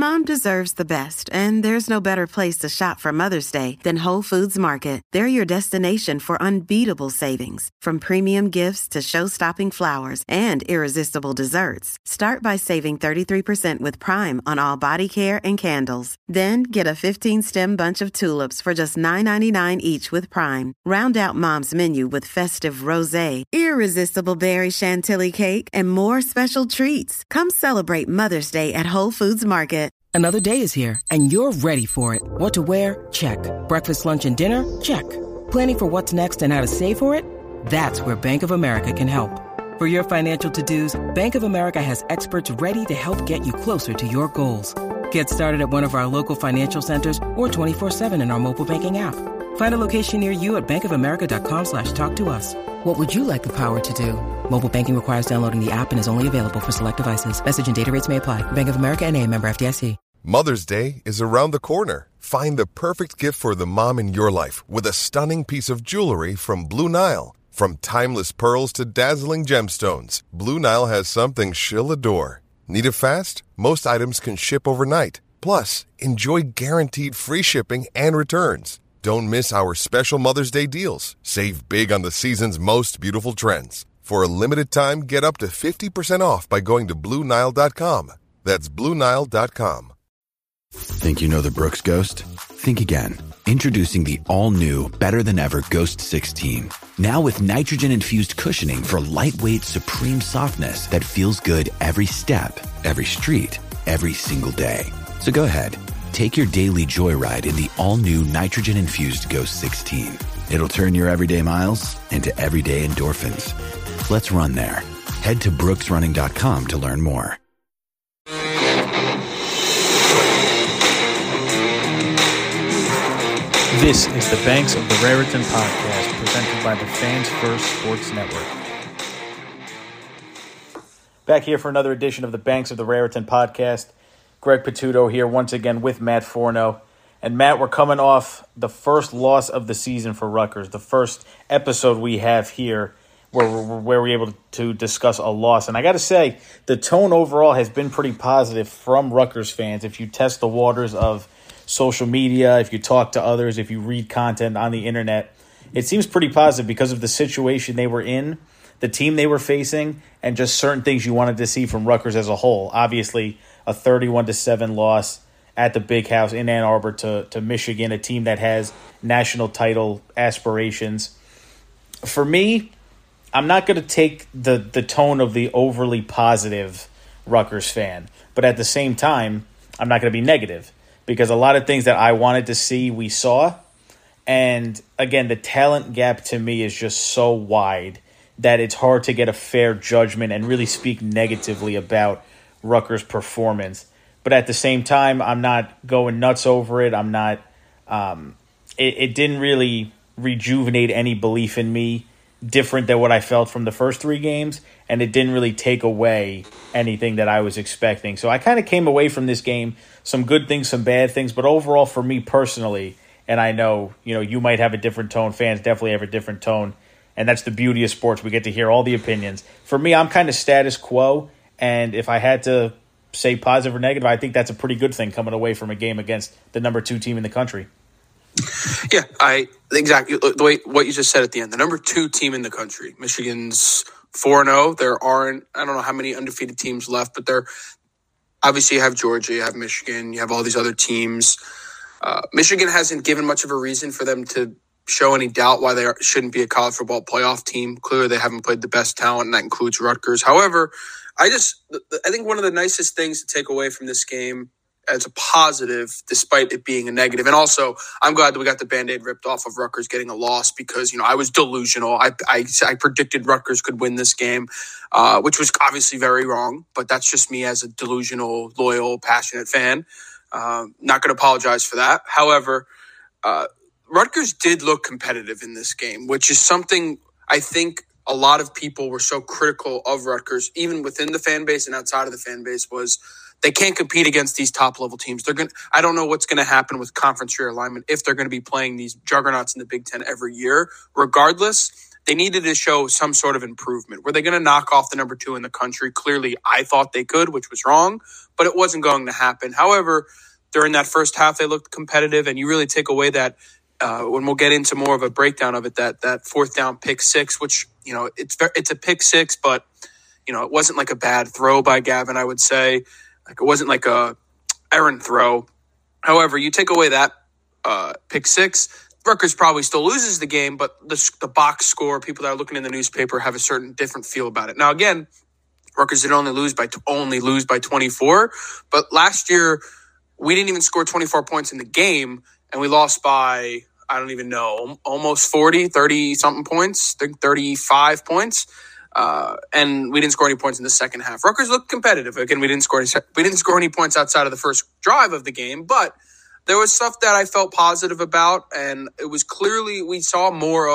Mom deserves the best, and there's no better place to shop for Mother's Day than Whole Foods Market. They're your destination for unbeatable savings, from premium gifts to show-stopping flowers and irresistible desserts. Start by saving 33% with Prime on all body care and candles. Then get a 15-stem bunch of tulips for just $9.99 each with Prime. Round out Mom's menu with festive rosé, irresistible berry chantilly cake, and more special treats. Come celebrate Mother's Day at Whole Foods Market. Another day is here, and you're ready for it. What to wear? Check. Breakfast, lunch, and dinner? Check. Planning for what's next and how to save for it? That's where Bank of America can help. For your financial to-dos, Bank of America has experts ready to help get you closer to your goals. Get started at one of our local financial centers or 24/7 in our mobile banking app. Find a location near you at bankofamerica.com/talktous. What would you like the power to do? Mobile banking requires downloading the app and is only available for select devices. Message and data rates may apply. Bank of America N.A., member FDIC. Mother's Day is around the corner. Find the perfect gift for the mom in your life with a stunning piece of jewelry from Blue Nile. From timeless pearls to dazzling gemstones, Blue Nile has something she'll adore. Need it fast? Most items can ship overnight. Plus, enjoy guaranteed free shipping and returns. Don't miss our special Mother's Day deals. Save big on the season's most beautiful trends. For a limited time, get up to 50% off by going to BlueNile.com. That's BlueNile.com. Think you know the Brooks Ghost? Think again. Introducing the all-new, better-than-ever Ghost 16. Now with nitrogen-infused cushioning for lightweight, supreme softness that feels good every step, every street, every single day. So go ahead, take your daily joyride in the all-new nitrogen-infused Ghost 16. It'll turn your everyday miles into everyday endorphins. Let's run there. Head to brooksrunning.com to learn more. This is the Banks of the Raritan podcast, presented by the Fans First Sports Network. Back here for another edition of the Banks of the Raritan podcast. Greg Pituto here once again with Matt Forno. And Matt, we're coming off the first loss of the season for Rutgers, the first episode we have here where we're able to discuss a loss. And I got to say, the tone overall has been pretty positive from Rutgers fans. If you test the waters of social media, if you talk to others, if you read content on the internet, it seems pretty positive because of the situation they were in, the team they were facing, and just certain things you wanted to see from Rutgers as a whole. Obviously, a 31-7 loss at the Big House in Ann Arbor to Michigan, a team that has national title aspirations. For me, I'm not going to take the tone of the overly positive Rutgers fan, but at the same time, I'm not going to be negative, because a lot of things that I wanted to see, we saw. And again, the talent gap to me is just so wide that it's hard to get a fair judgment and really speak negatively about Rutgers' performance. But at the same time, I'm not going nuts over it. I'm not. It didn't really rejuvenate any belief in me different than what I felt from the first three games, and it didn't really take away anything that I was expecting. So I kind of came away from this game, some good things, some bad things, but overall for me personally, and I know, you might have a different tone, fans definitely have a different tone, and that's the beauty of sports. We get to hear all the opinions. For me, I'm kind of status quo, and if I had to say positive or negative, I think that's a pretty good thing coming away from a game against the number 2 team in the country. Yeah, exactly the way what you just said at the end. The number 2 team in the country, Michigan's 4-0. There aren't, I don't know how many undefeated teams left, but they're obviously you have Georgia, you have Michigan, you have all these other teams. Michigan hasn't given much of a reason for them to show any doubt why they shouldn't be a college football playoff team. Clearly, they haven't played the best talent, and that includes Rutgers. However, I think one of the nicest things to take away from this game as a positive, despite it being a negative. And also, I'm glad that we got the Band-Aid ripped off of Rutgers getting a loss because, I was delusional. I predicted Rutgers could win this game, which was obviously very wrong, but that's just me as a delusional, loyal, passionate fan. Not going to apologize for that. However, Rutgers did look competitive in this game, which is something I think a lot of people were so critical of Rutgers, even within the fan base and outside of the fan base, was they can't compete against these top-level teams. I don't know what's going to happen with conference realignment if they're going to be playing these juggernauts in the Big Ten every year. Regardless, they needed to show some sort of improvement. Were they going to knock off the number 2 in the country? Clearly, I thought they could, which was wrong, but it wasn't going to happen. However, during that first half, they looked competitive, and you really take away that when we'll get into more of a breakdown of it, that fourth down pick 6, which, it's a pick 6, but, it wasn't like a bad throw by Gavin, I would say. Like, it wasn't like a errant throw. However, you take away that pick 6, Rutgers probably still loses the game, but the box score, people that are looking in the newspaper have a certain different feel about it. Now, again, Rutgers did only lose by 24, but last year we didn't even score 24 points in the game, and we lost by, I don't even know, almost 30-something points, 35 points. And we didn't score any points in the second half. Rutgers looked competitive. Again, we didn't score any points outside of the first drive of the game, but there was stuff that I felt positive about, and it was clearly we saw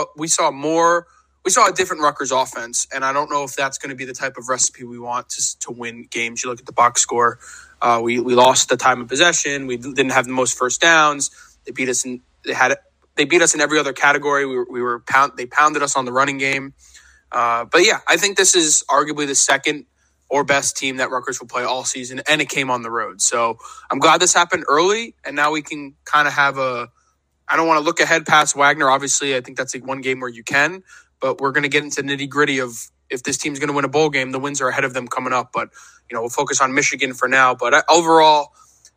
a different Rutgers offense, and I don't know if that's going to be the type of recipe we want to win games. You look at the box score. We lost the time of possession. We didn't have the most first downs. They beat us in every other category. They pounded us on the running game. But yeah, I think this is arguably the second or best team that Rutgers will play all season, and it came on the road. So I'm glad this happened early, and now we can kind of have I don't want to look ahead past Wagner. Obviously, I think that's like one game where you can, but we're going to get into nitty-gritty of if this team's going to win a bowl game, the wins are ahead of them coming up. But, we'll focus on Michigan for now. But overall,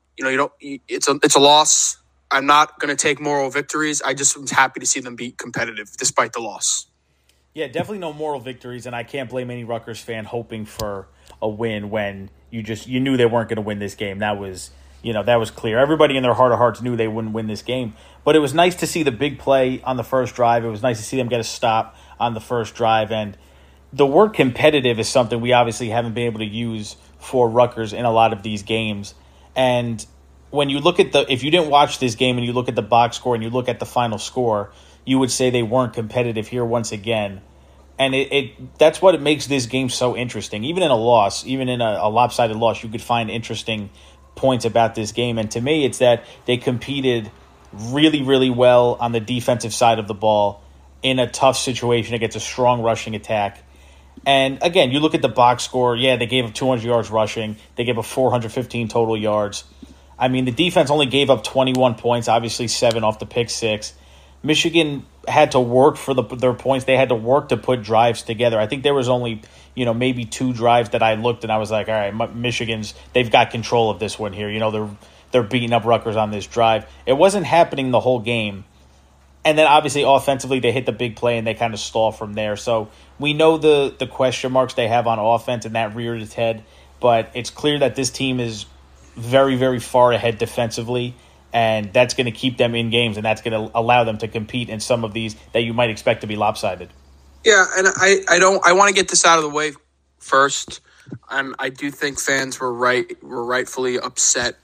it's a loss. I'm not going to take moral victories. I just was happy to see them be competitive despite the loss. Yeah, definitely no moral victories, and I can't blame any Rutgers fan hoping for a win when you knew they weren't going to win this game. That was clear. Everybody in their heart of hearts knew they wouldn't win this game. But it was nice to see the big play on the first drive. It was nice to see them get a stop on the first drive. And the word competitive is something we obviously haven't been able to use for Rutgers in a lot of these games. And when you look at if you didn't watch this game and you look at the box score and you look at the final score, you would say they weren't competitive here once again. And that's what makes this game so interesting. Even in a loss, even in a lopsided loss, you could find interesting points about this game. And to me, it's that they competed really, really well on the defensive side of the ball in a tough situation against a strong rushing attack. And again, you look at the box score, yeah, they gave up 200 yards rushing. They gave up 415 total yards. I mean, the defense only gave up 21 points, obviously 7 off the pick 6. Michigan had to work for their points. They had to work to put drives together. I think there was only, maybe 2 drives that I looked and I was like, all right, they've got control of this one here. They're beating up Rutgers on this drive. It wasn't happening the whole game. And then obviously offensively they hit the big play and they kind of stall from there. So we know the question marks they have on offense and that reared its head. But it's clear that this team is very, very far ahead defensively. And that's going to keep them in games, and that's going to allow them to compete in some of these that you might expect to be lopsided. Yeah, and I want to get this out of the way first. I do think fans were rightfully upset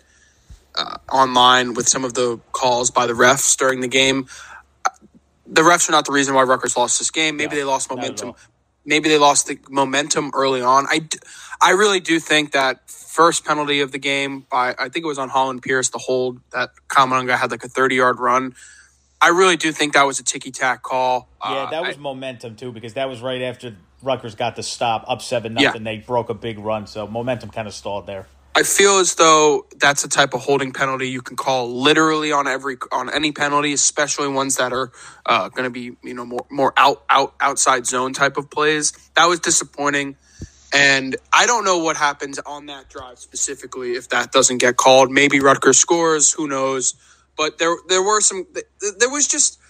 online with some of the calls by the refs during the game. The refs are not the reason why Rutgers lost this game. Maybe they lost momentum. Maybe they lost the momentum early on. I really do think that first penalty of the game I think it was on Holland Pierce, the hold that Kamanunga had like a 30-yard run. I really do think that was a ticky-tack call. Yeah, that was momentum too, because that was right after Rutgers got the stop, up 7-0. Yeah. They broke a big run, so momentum kind of stalled there. I feel as though that's a type of holding penalty you can call literally on any penalty, especially ones that are going to be more outside zone type of plays. That was disappointing, and I don't know what happens on that drive specifically if that doesn't get called. Maybe Rutgers scores, who knows? But there was just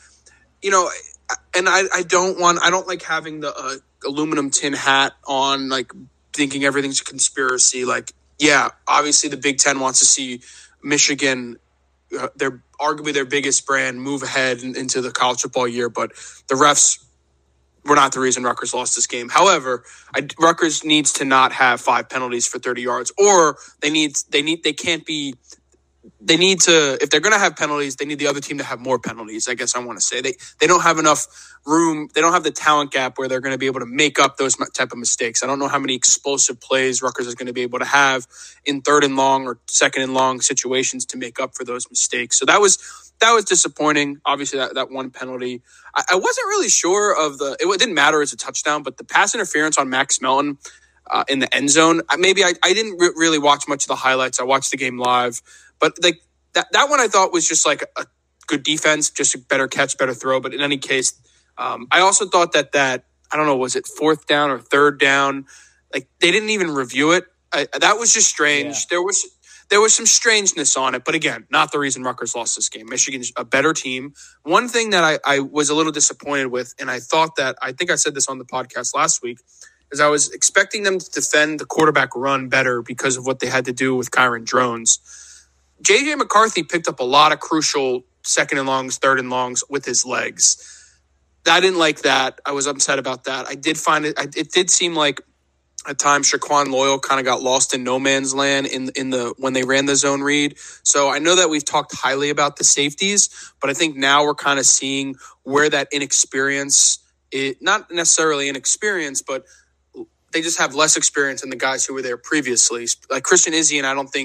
and I don't like having the aluminum tin hat on, like thinking everything's a conspiracy, like. Yeah, obviously the Big Ten wants to see Michigan, they're arguably their biggest brand, move ahead into the college football year, but the refs were not the reason Rutgers lost this game. However, Rutgers needs to not have 5 penalties for 30 yards, or they can't be they need to, if they're going to have penalties, they need the other team to have more penalties. I guess I want to say they don't have enough room. They don't have the talent gap where they're going to be able to make up those type of mistakes. I don't know how many explosive plays Rutgers is going to be able to have in 3rd and long or 2nd and long situations to make up for those mistakes. So that was disappointing. Obviously that one penalty, I wasn't really sure of it didn't matter as a touchdown, but the pass interference on Max Melton in the end zone, I didn't really watch much of the highlights. I watched the game live. But that one I thought was just like a good defense, just a better catch, better throw. But in any case, I also thought that I don't know, was it 4th down or 3rd down? Like they didn't even review it. That was just strange. Yeah. There was some strangeness on it. But again, not the reason Rutgers lost this game. Michigan's a better team. One thing that I was a little disappointed with, and I think I said this on the podcast last week, is I was expecting them to defend the quarterback run better because of what they had to do with Kyron Drones. J.J. McCarthy picked up a lot of crucial 2nd and longs, 3rd and longs with his legs. I didn't like that. I was upset about that. I did find it did seem like at times Shaquan Loyal kind of got lost in no man's land when they ran the zone read. So I know that we've talked highly about the safeties, but I think now we're kind of seeing where that inexperience, not necessarily inexperience, but they just have less experience than the guys who were there previously. Like Christian Izzy, and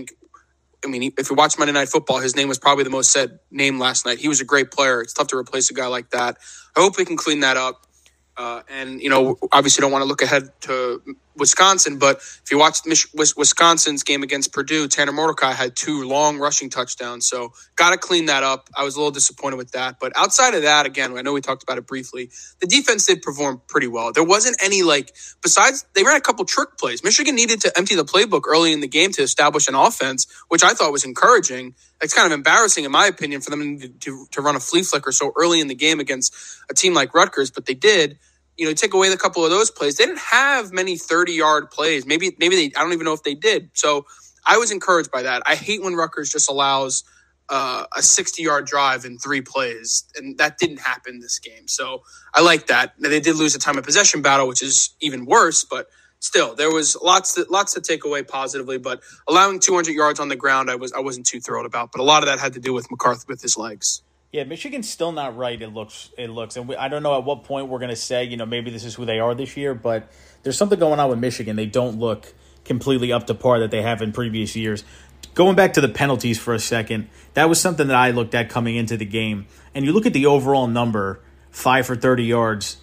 if you watch Monday Night Football, his name was probably the most said name last night. He was a great player. It's tough to replace a guy like that. I hope we can clean that up. And obviously don't want to look ahead to Wisconsin, but if you watch Wisconsin's game against Purdue, Tanner Mordecai had 2 long rushing touchdowns. So got to clean that up. I was a little disappointed with that. But outside of that, again, I know we talked about it briefly, the defense did perform pretty well. There wasn't any, besides they ran a couple trick plays. Michigan needed to empty the playbook early in the game to establish an offense, which I thought was encouraging. It's kind of embarrassing, in my opinion, for them to run a flea flicker so early in the game against a team like Rutgers, but they did. Take away the couple of those plays. They didn't have many 30-yard plays. Maybe they. I don't even know if they did. So I was encouraged by that. I hate when Rutgers just allows a 60-yard drive in 3 plays, and that didn't happen this game. So I like that. Now, they did lose a time of possession battle, which is even worse. But still, there was lots to take away positively. But allowing 200 yards on the ground, I wasn't too thrilled about. But a lot of that had to do with McCarthy with his legs. Yeah, Michigan's still not right, it looks. And I don't know at what point we're going to say, maybe this is who they are this year, but there's something going on with Michigan. They don't look completely up to par that they have in previous years. Going back to the penalties for a second, that was something that I looked at coming into the game. And you look at the overall number, 5 for 30 yards.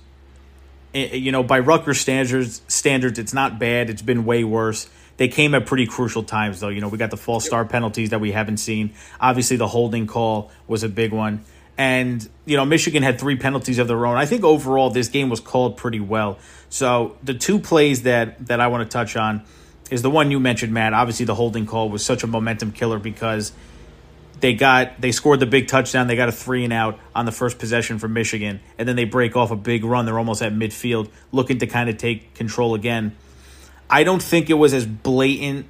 By Rutgers standards, it's not bad. It's been way worse. They came at pretty crucial times, though. We got the false start penalties that we haven't seen. Obviously, the holding call was a big one. And, Michigan had 3 penalties of their own. I think overall this game was called pretty well. So the 2 plays that I want to touch on is the one you mentioned, Matt. Obviously, the holding call was such a momentum killer because they scored the big touchdown. They got a 3-and-out on the first possession from Michigan. And then they break off a big run. They're almost at midfield, looking to kind of take control again. I don't think it was as blatant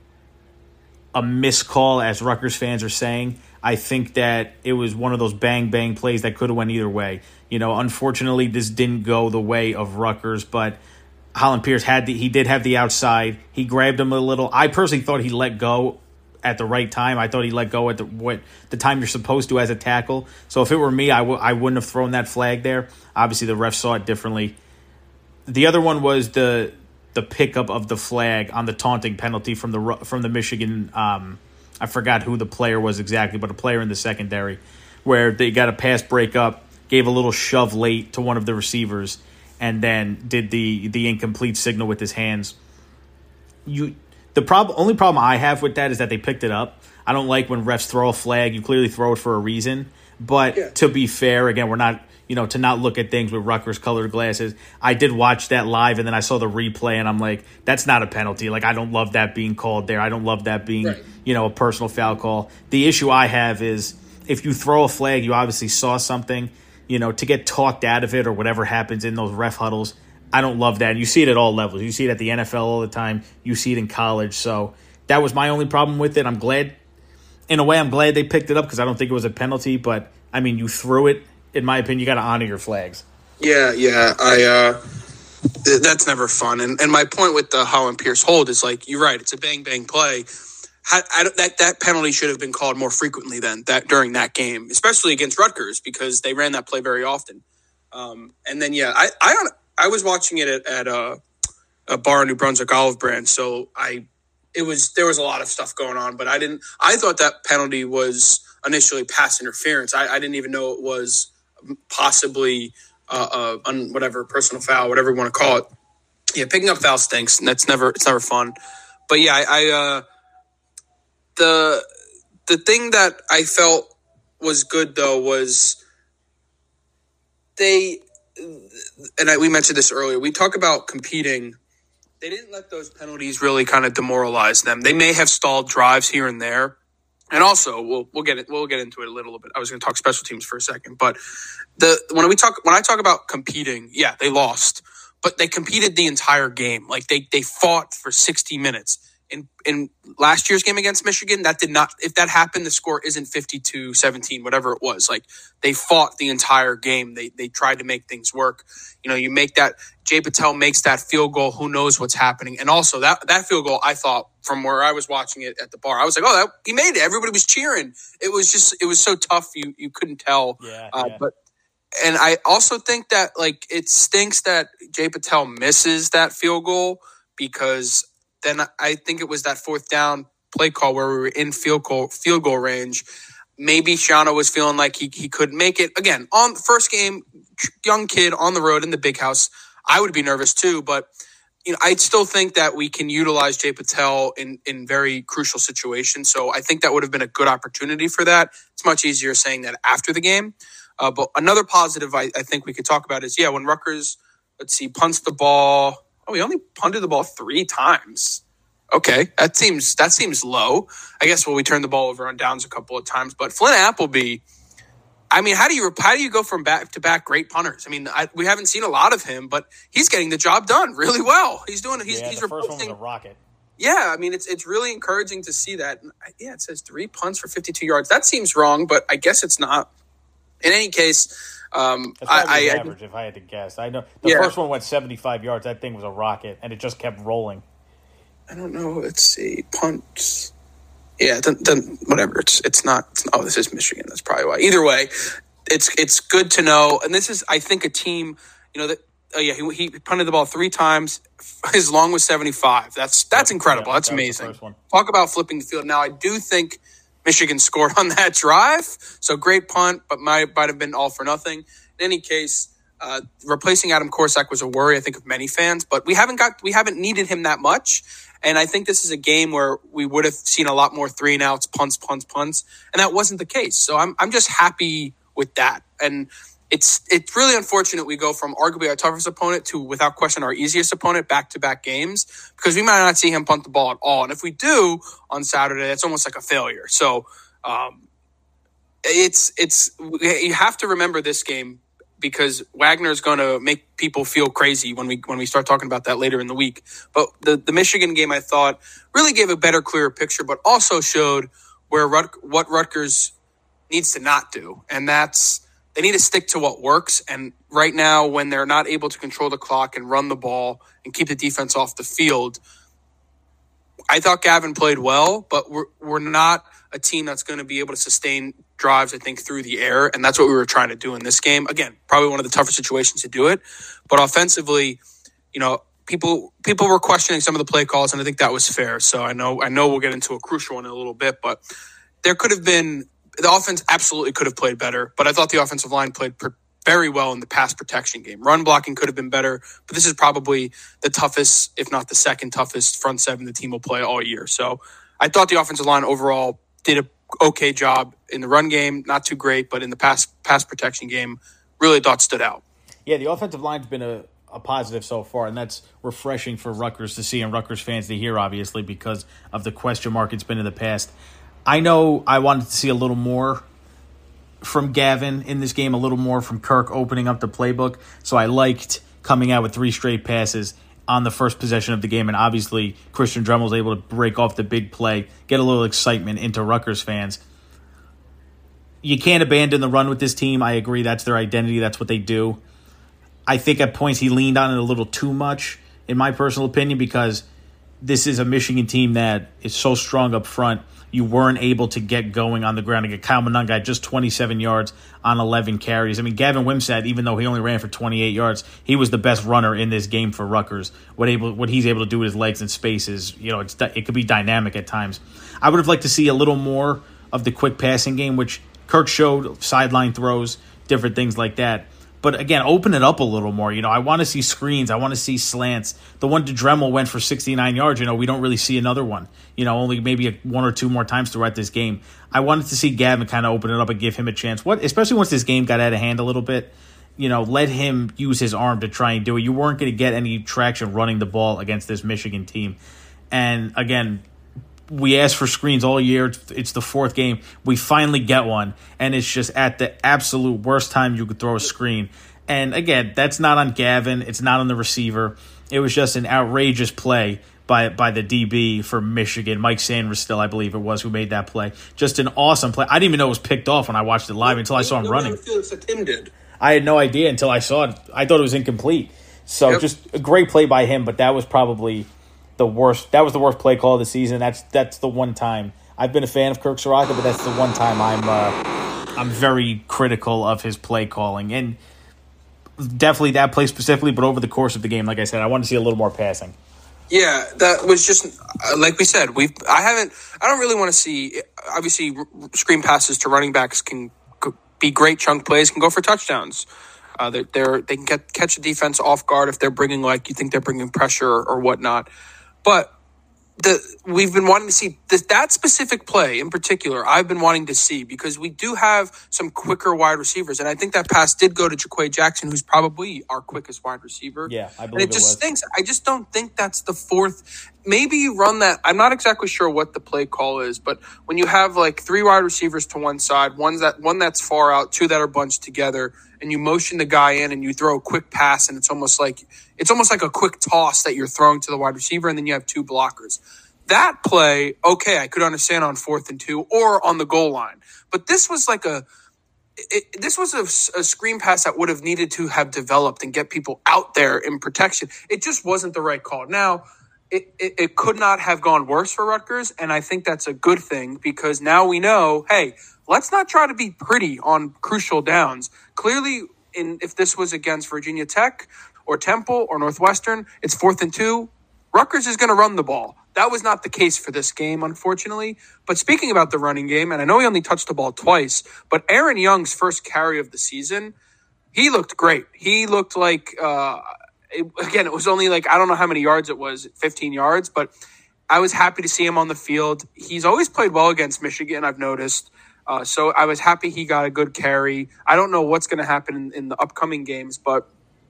a miscall as Rutgers fans are saying. I think that it was one of those bang-bang plays that could have went either way. Unfortunately, this didn't go the way of Rutgers, but Holland Pierce he did have the outside. He grabbed him a little. I personally thought he let go at the right time. I thought he let go at the time you're supposed to as a tackle. So if it were me, I wouldn't have thrown that flag there. Obviously, the ref saw it differently. The other one was the pickup of the flag on the taunting penalty from the Michigan. I forgot who the player was exactly, but a player in the secondary, where they got a pass breakup, gave a little shove late to one of the receivers, and then did the incomplete signal with his hands. Only problem I have with that is that they picked it up. I don't like when refs throw a flag. You clearly throw it for a reason. But To be fair, again, we're not, to not look at things with Rutgers colored glasses. I did watch that live, and then I saw the replay, and I'm like, that's not a penalty. I don't love that being called there. I don't love that being, a personal foul call. The issue I have is if you throw a flag, you obviously saw something, to get talked out of it or whatever happens in those ref huddles. I don't love that. And you see it at all levels. You see it at the NFL all the time. You see it in college. So that was my only problem with it. I'm glad they picked it up because I don't think it was a penalty. But, you threw it. In my opinion, you got to honor your flags. Yeah. That's never fun. And my point with the Holland Pierce hold is you're right. It's a bang-bang play. that penalty should have been called more frequently during that game, especially against Rutgers, because they ran that play very often. And then I was watching it at a bar in New Brunswick, Olive Branch, so there was a lot of stuff going on, but I thought that penalty was initially pass interference. I didn't even know it was possibly whatever personal foul, whatever you want to call it. Yeah, picking up foul stinks, and it's never fun. But yeah, the thing that I felt was good though was we mentioned this earlier. We talk about competing. They didn't let those penalties really kind of demoralize them. They may have stalled drives here and there. And also, we'll get into it a little bit. I was going to talk special teams for a second, but when I talk about competing, yeah, they lost, but they competed the entire game. Like they fought for 60 minutes. In last year's game against Michigan, that did not. If that happened, the score isn't 52-17, whatever it was. Like they fought the entire game. They tried to make things work. You make that. Jay Patel makes that field goal. Who knows what's happening? And also that field goal, I thought from where I was watching it at the bar, I was like, he made it. Everybody was cheering. It was so tough. You couldn't tell. Yeah. And I also think that it stinks that Jay Patel misses that field goal, because then I think it was that fourth down play call where we were in field goal range. Maybe Shiano was feeling like he couldn't make it. Again, on the first game, young kid on the road in the big house, I would be nervous too. But I still think that we can utilize Jay Patel in very crucial situations. So I think that would have been a good opportunity for that. It's much easier saying that after the game. But another positive I think we could talk about is, when Rutgers, punts the ball. Oh, we only punted the ball 3 times. Okay, that seems low. I guess we turned the ball over on downs a couple of times. But Flynn Appleby, how do you go from back-to-back great punters? We haven't seen a lot of him, but he's getting the job done really well. He's doing it. He's the first one was a rocket. Yeah, it's really encouraging to see that. Yeah, it says 3 punts for 52 yards. That seems wrong, but I guess it's not. In any case, that's probably average if I had to guess. I know the first one went 75 yards. That thing was a rocket, and it just kept rolling. I don't know. Let's see. Punts. Yeah, then whatever. It's not. This is Michigan. That's probably why. Either way, it's good to know. And this is, I think, a team. That. He punted the ball 3 times. His long was 75. That's incredible. That's amazing. Talk about flipping the field. Now, I do think Michigan scored on that drive. So great punt, but might have been all for nothing. In any case, replacing Adam Korsak was a worry, I think, of many fans, but we haven't needed him that much. And I think this is a game where we would have seen a lot more 3-and-outs, punts, and that wasn't the case. So I'm just happy with that. And it's really unfortunate we go from arguably our toughest opponent to, without question, our easiest opponent back-to-back games, because we might not see him punt the ball at all. And if we do on Saturday, it's almost like a failure. So you have to remember this game, because Wagner's going to make people feel crazy when we start talking about that later in the week. But the Michigan game, I thought, really gave a better, clearer picture, but also showed what Rutgers needs to not do. And that's, they need to stick to what works. And right now, when they're not able to control the clock and run the ball and keep the defense off the field, I thought Gavin played well, but we're not a team that's going to be able to sustain drives, I think, through the air. And that's what we were trying to do in this game. Again, probably one of the tougher situations to do it. But offensively, people were questioning some of the play calls, and I think that was fair. So I know we'll get into a crucial one in a little bit, but there could have been, the offense absolutely could have played better, but I thought the offensive line played very well in the pass protection game. Run blocking could have been better, but this is probably the toughest, if not the second toughest front seven the team will play all year. So I thought the offensive line overall did an okay job in the run game, not too great, but in the pass protection game, really thought stood out. Yeah, the offensive line's been a positive so far, and that's refreshing for Rutgers to see and Rutgers fans to hear, obviously, because of the question mark it's been in the past. I know I wanted to see a little more from Gavin in this game, a little more from Kirk opening up the playbook, so I liked coming out with 3 straight passes on the first possession of the game, and obviously Christian Drummond was able to break off the big play, get a little excitement into Rutgers fans. You can't abandon the run with this team. I agree, that's their identity, that's what they do. I think at points he leaned on it a little too much, in my personal opinion, because this is a Michigan team that is so strong up front. You weren't able to get going on the ground. Again, Kyle Monangai had just 27 yards on 11 carries. I mean, Gavin Wimsatt, even though he only ran for 28 yards, he was the best runner in this game for Rutgers. What he's able to do with his legs in space is, it could be dynamic at times. I would have liked to see a little more of the quick passing game, which Kirk showed, sideline throws, different things like that. But again, open it up a little more. I want to see screens. I want to see slants. The one to Dremel went for 69 yards. We don't really see another one. Only maybe one or two more times throughout this game. I wanted to see Gavin kind of open it up and give him a chance. Especially once this game got out of hand a little bit, let him use his arm to try and do it. You weren't going to get any traction running the ball against this Michigan team. And again, we asked for screens all year. It's the fourth game. We finally get one, and it's just at the absolute worst time you could throw a screen. And again, that's not on Gavin. It's not on the receiver. It was just an outrageous play by the DB for Michigan. Mike Sanders still, I believe it was, who made that play. Just an awesome play. I didn't even know it was picked off when I watched it live until I saw him running. Tim did. I had no idea until I saw it. I thought it was incomplete. So Just a great play by him, but that was probably the worst. That was the worst play call of the season. That's the one time. I've been a fan of Kirk Ciarrocca, but that's the one time I'm very critical of his play calling. And definitely that play specifically, but over the course of the game, like I said, I want to see a little more passing. Yeah, that was just like we said. I don't really want to see. Obviously, screen passes to running backs can be great chunk plays. Can go for touchdowns. They can catch a defense off guard if they're bringing you think they're bringing pressure or whatnot. But we've been wanting to see that specific play in particular. I've been wanting to see because we do have some quicker wide receivers, and I think that pass did go to Jaquay Jackson, who's probably our quickest wide receiver. Yeah, I believe it just stinks. I just don't think that's the fourth. Maybe you run that. I'm not exactly sure what the play call is, but when you have three wide receivers to one side, one that's far out, two that are bunched together, and you motion the guy in and you throw a quick pass, and it's almost like a quick toss that you're throwing to the wide receiver, and then you have two blockers. That play, okay, I could understand on 4th and 2 or on the goal line, but this was a screen pass that would have needed to have developed and get people out there in protection. It just wasn't the right call. Now, it could not have gone worse for Rutgers, and I think that's a good thing because now we know, hey, let's not try to be pretty on crucial downs. Clearly, if this was against Virginia Tech or Temple or Northwestern, it's 4th and 2. Rutgers is going to run the ball. That was not the case for this game, unfortunately. But speaking about the running game, and I know he only touched the ball twice, but Aaron Young's first carry of the season, he looked great. He looked like, it was only I don't know how many yards it was, 15 yards, but I was happy to see him on the field. He's always played well against Michigan, I've noticed. So I was happy he got a good carry. I don't know what's going to happen in the upcoming games, but,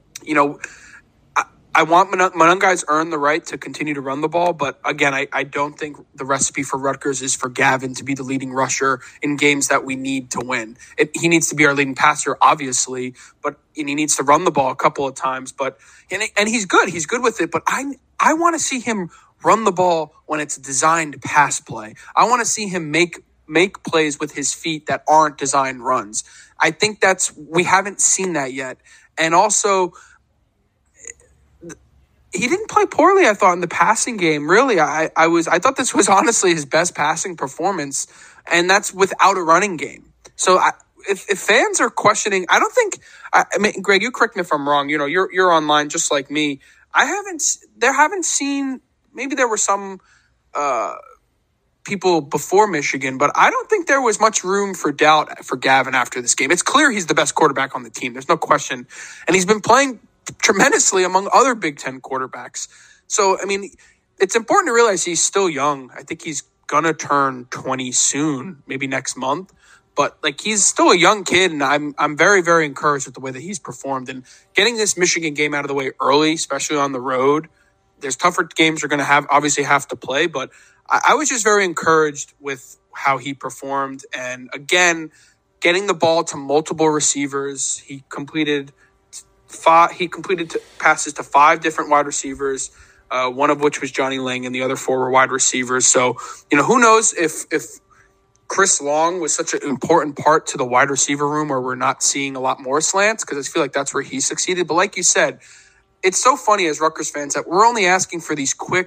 I want Monangai's earned the right to continue to run the ball, but again, I don't think the recipe for Rutgers is for Gavin to be the leading rusher in games that we need to win. He needs to be our leading passer, obviously, but he needs to run the ball a couple of times. And he's good. He's good with it, but I want to see him run the ball when it's a designed pass play. I want to see him make plays with his feet that aren't designed runs. I think we haven't seen that yet. And also, he didn't play poorly, I thought, in the passing game. Really, I thought this was honestly his best passing performance, and that's without a running game. So if fans are questioning, I don't think. Greg, you correct me if I'm wrong. You're online just like me. Haven't seen. Maybe there were some people before Michigan, but I don't think there was much room for doubt for Gavin after this game. It's clear he's the best quarterback on the team. There's no question, and he's been playing tremendously among other Big Ten quarterbacks. So, it's important to realize he's still young. I think he's going to turn 20 soon, maybe next month. But, he's still a young kid, and I'm very, very encouraged with the way that he's performed. And getting this Michigan game out of the way early, especially on the road, there's tougher games you're going to obviously have to play. But I was just very encouraged with how he performed. And, again, getting the ball to multiple receivers. He completed passes to 5 different wide receivers, one of which was Johnny Lang, and the other 4 were wide receivers. So, who knows if Chris Long was such an important part to the wide receiver room where we're not seeing a lot more slants, because I feel like that's where he succeeded. But like you said, it's so funny as Rutgers fans that we're only asking for these quick,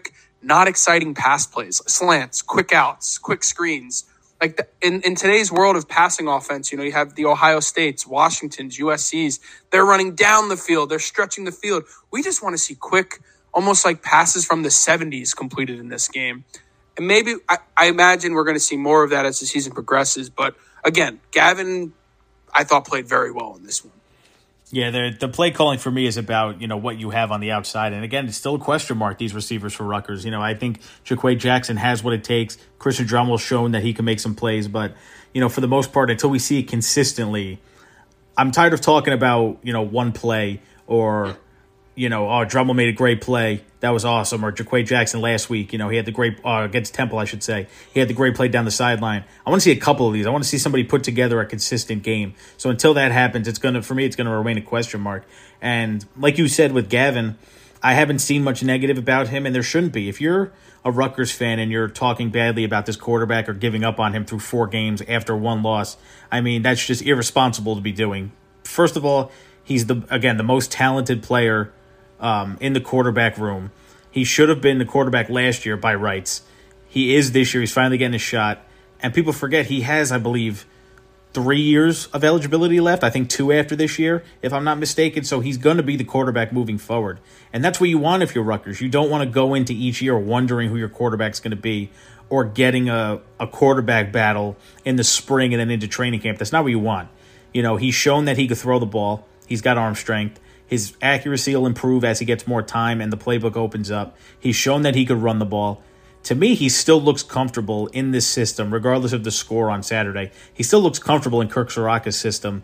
not exciting pass plays, slants, quick outs, quick screens. Like in today's world of passing offense, you have the Ohio States, Washingtons, USCs. They're running down the field. They're stretching the field. We just want to see quick, almost like passes from the 70s completed in this game. And maybe I imagine we're going to see more of that as the season progresses. But again, Gavin, I thought played very well in this one. Yeah, the play calling for me is about, what you have on the outside. And again, it's still a question mark, these receivers for Rutgers. I think JaQuae Jackson has what it takes. Christian Drumell's shown that he can make some plays. But, for the most part, until we see it consistently, I'm tired of talking about, one play or, Drummel made a great play. That was awesome. Or JaQuae Jackson last week, he had the great, against Temple, I should say. He had the great play down the sideline. I want to see a couple of these. I want to see somebody put together a consistent game. So until that happens, for me, it's going to remain a question mark. And like you said with Gavin, I haven't seen much negative about him, and there shouldn't be. If you're a Rutgers fan and you're talking badly about this quarterback or giving up on him through 4 games after 1 loss, that's just irresponsible to be doing. First of all, he's the most talented player in the quarterback room. He should have been the quarterback last year by rights. He is this year. He's finally getting a shot. And people forget he has, I believe, 3 years of eligibility left. I think 2 after this year, if I'm not mistaken. So he's going to be the quarterback moving forward. And that's what you want if you're Rutgers. You don't want to go into each year wondering who your quarterback's going to be or getting a quarterback battle in the spring and then into training camp. That's not what you want. He's shown that he could throw the ball. He's got arm strength. His accuracy will improve as he gets more time and the playbook opens up. He's shown that he could run the ball. To me, he still looks comfortable in this system, regardless of the score on Saturday. He still looks comfortable in Kirk Ciarrocca's system.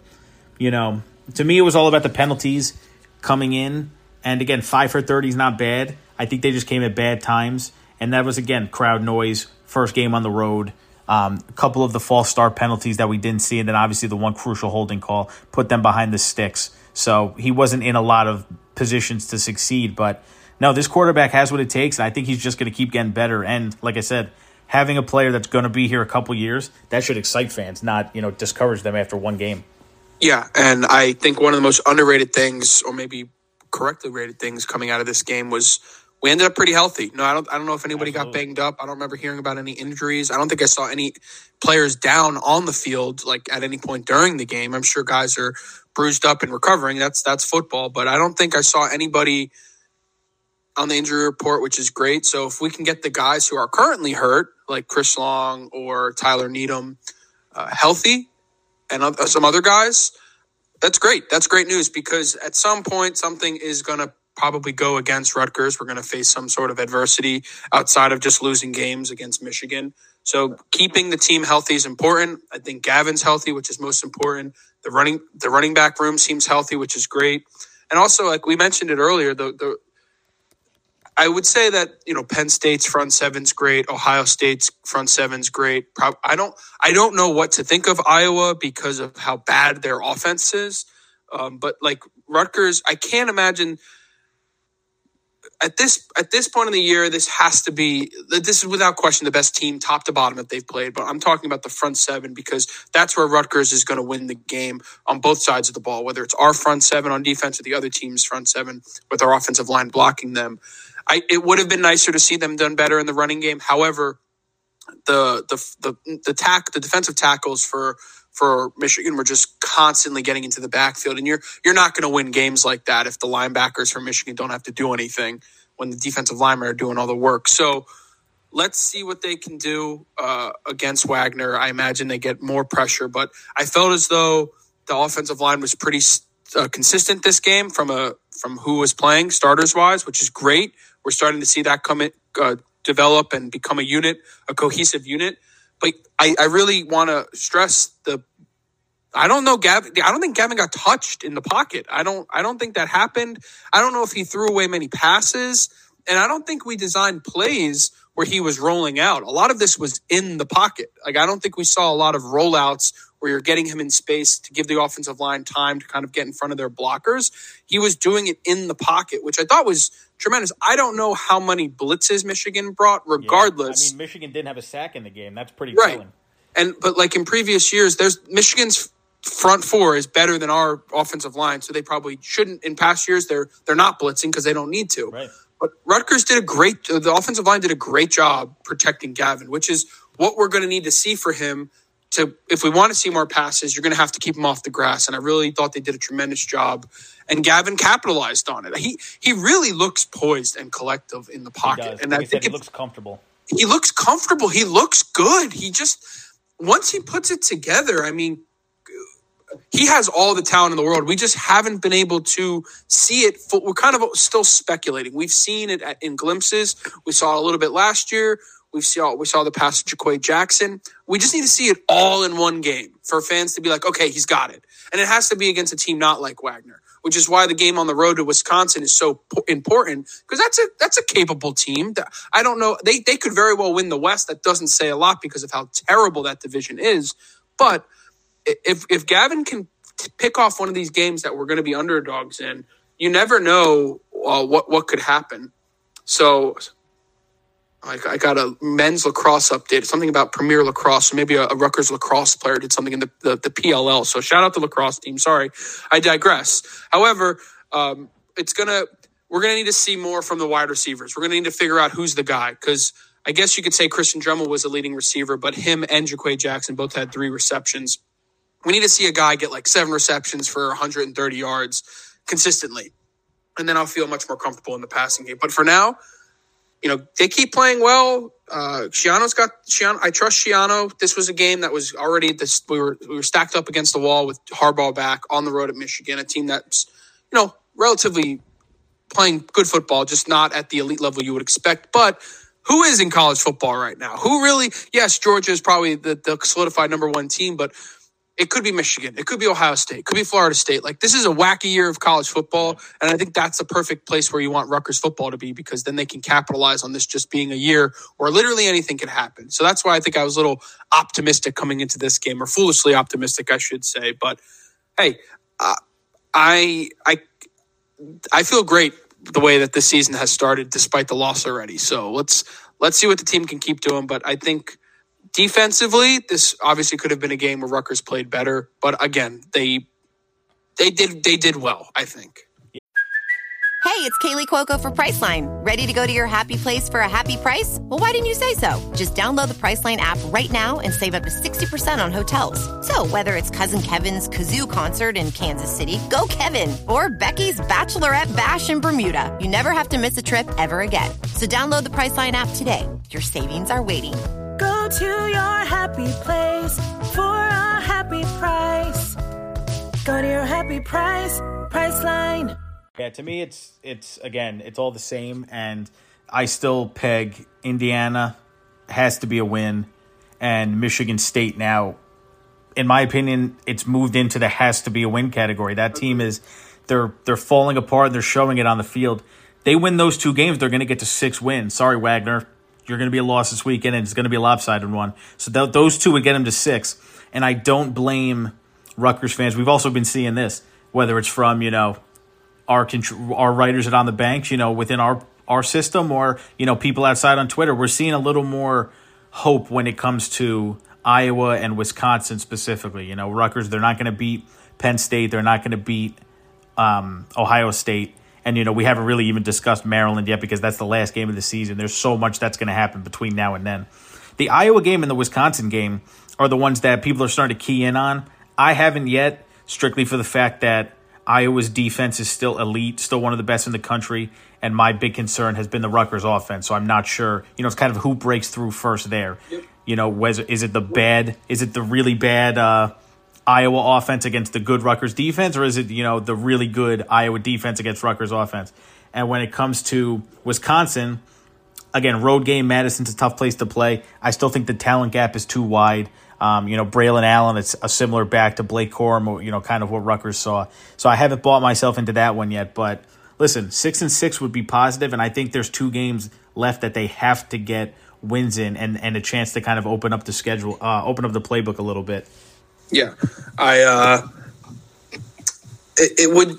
To me, it was all about the penalties coming in. And again, 5 for 30 is not bad. I think they just came at bad times. And that was, again, crowd noise, first game on the road. A couple of the false start penalties that we didn't see. And then obviously the one crucial holding call put them behind the sticks. So he wasn't in a lot of positions to succeed. But no, this quarterback has what it takes, and I think he's just going to keep getting better. And like I said, having a player that's going to be here a couple years, that should excite fans, not discourage them after 1 game. Yeah, and I think one of the most underrated things, or maybe correctly rated things coming out of this game was we ended up pretty healthy. No, I don't know if anybody got banged up. I don't remember hearing about any injuries. I don't think I saw any players down on the field like at any point during the game. I'm sure guys are bruised up and recovering. That's football, but I don't think I saw anybody on the injury report, which is great. So if we can get the guys who are currently hurt, like Chris Long or Tyler Needham, healthy, and some other guys, that's great. That's great news because at some point something is going to probably go against Rutgers. We're going to face some sort of adversity outside of just losing games against Michigan. So keeping the team healthy is important. I think Gavin's healthy, which is most important. The running back room seems healthy, which is great. And also, like we mentioned it earlier, I would say that Penn State's front seven's great. Ohio State's front seven's great. I don't know what to think of Iowa because of how bad their offense is. But like Rutgers, I can't imagine at this point in the year, this is without question the best team top to bottom that they've played. But I'm talking about the front seven because that's where Rutgers is going to win the game on both sides of the ball, whether it's our front seven on defense or the other team's front seven with our offensive line blocking them. It would have been nicer to see them done better in the running game. However, the defensive tackles for Michigan were just constantly getting into the backfield, and you're not going to win games like that if the linebackers for Michigan don't have to do anything when the defensive linemen are doing all the work. So let's see what they can do against Wagner. I imagine they get more pressure, but I felt as though the offensive line was pretty consistent this game from who was playing starters wise, which is great. We're starting to see that develop and become a cohesive unit. But I really want to stress I don't know Gavin. I don't think Gavin got touched in the pocket. I don't think that happened. I don't know if he threw away many passes, and I don't think we designed plays where he was rolling out. A lot of this was in the pocket. Like I don't think we saw a lot of rollouts where you're getting him in space to give the offensive line time to kind of get in front of their blockers. He was doing it in the pocket, which I thought was tremendous. I don't know how many blitzes Michigan brought, regardless. Yeah, I mean, Michigan didn't have a sack in the game. That's pretty right. telling. But like in previous years, Michigan's front four is better than our offensive line, so they probably shouldn't. In past years, they're not blitzing because they don't need to. Right. But Rutgers the offensive line did a great job protecting Gavin, which is what we're going to need to see for him. If we want to see more passes, you're going to have to keep him off the grass. And I really thought they did a tremendous job. And Gavin capitalized on it. He really looks poised and collective in the pocket. And I think he looks comfortable. He looks comfortable. He looks good. Once he puts it together, I mean, he has all the talent in the world. We just haven't been able to see it. We're kind of still speculating. We've seen it in glimpses. We saw it a little bit last year. We saw the pass to Jaquay Jackson. We just need to see it all in one game for fans to be like, okay, he's got it. And it has to be against a team not like Wagner, which is why the game on the road to Wisconsin is so important, because that's a capable team. I don't know. They could very well win the West. That doesn't say a lot because of how terrible that division is. But if Gavin can pick off one of these games that we're going to be underdogs in, you never know what could happen. So I got a men's lacrosse update, something about Premier Lacrosse, or maybe a Rutgers lacrosse player did something in the PLL. So shout out to the lacrosse team. Sorry, I digress. However, we're going to need to see more from the wide receivers. We're going to need to figure out who's the guy, because I guess you could say Christian Dremel was a leading receiver, but him and Jaquay Jackson both had 3 receptions. We need to see a guy get like 7 receptions for 130 yards consistently, and then I'll feel much more comfortable in the passing game. But for now, they keep playing well. Schiano's got Schiano. I trust Schiano. This was a game that was already we were stacked up against the wall with Harbaugh back on the road at Michigan, a team that's, relatively playing good football, just not at the elite level you would expect. But who is in college football right now? Who really? Yes, Georgia is probably the solidified number 1 team, but it could be Michigan. It could be Ohio State. It could be Florida State. Like, this is a wacky year of college football, and I think that's the perfect place where you want Rutgers football to be, because then they can capitalize on this just being a year where literally anything can happen. So that's why I think I was a little optimistic coming into this game, or foolishly optimistic, I should say. But hey, I feel great the way that this season has started, despite the loss already. So let's see what the team can keep doing. But I think defensively, this obviously could have been a game where Rutgers played better, but again, they did well, I think. Hey, it's Kaylee Cuoco for Priceline. Ready to go to your happy place for a happy price? Well, why didn't you say so? Just download the Priceline app right now and save up to 60% on hotels. So whether it's Cousin Kevin's Kazoo Concert in Kansas City, go Kevin, or Becky's Bachelorette Bash in Bermuda, you never have to miss a trip ever again. So download the Priceline app today. Your savings are waiting. Go to your happy place for a happy price. Go to your happy price, Priceline. Yeah, to me, it's all the same, and I still peg Indiana has to be a win, and Michigan State now, in my opinion, it's moved into the has to be a win category. That team they're falling apart. They're showing it on the field. They win those 2 games, they're going to get to 6 wins. Sorry, Wagner. You're going to be a loss this weekend, and it's going to be a lopsided one. So those 2 would get them to 6. And I don't blame Rutgers fans. We've also been seeing this, whether it's from, our writers at On the Banks, within our system, or, people outside on Twitter. We're seeing a little more hope when it comes to Iowa and Wisconsin specifically. Rutgers, they're not going to beat Penn State. They're not going to beat Ohio State. And, we haven't really even discussed Maryland yet, because that's the last game of the season. There's so much that's going to happen between now and then. The Iowa game and the Wisconsin game are the ones that people are starting to key in on. I haven't yet, strictly for the fact that Iowa's defense is still elite, still one of the best in the country, and my big concern has been the Rutgers offense. So I'm not sure. It's kind of who breaks through first there. Yep. Is it the really bad Iowa offense against the good Rutgers defense, or is it, the really good Iowa defense against Rutgers offense? And when it comes to Wisconsin, again, road game, Madison's a tough place to play. I still think the talent gap is too wide. Braylon Allen, it's a similar back to Blake Corum, kind of what Rutgers saw. So I haven't bought myself into that one yet. But listen, 6-6 would be positive, and I think there's 2 games left that they have to get wins in, and a chance to kind of open up the schedule, open up the playbook a little bit. Yeah, it would.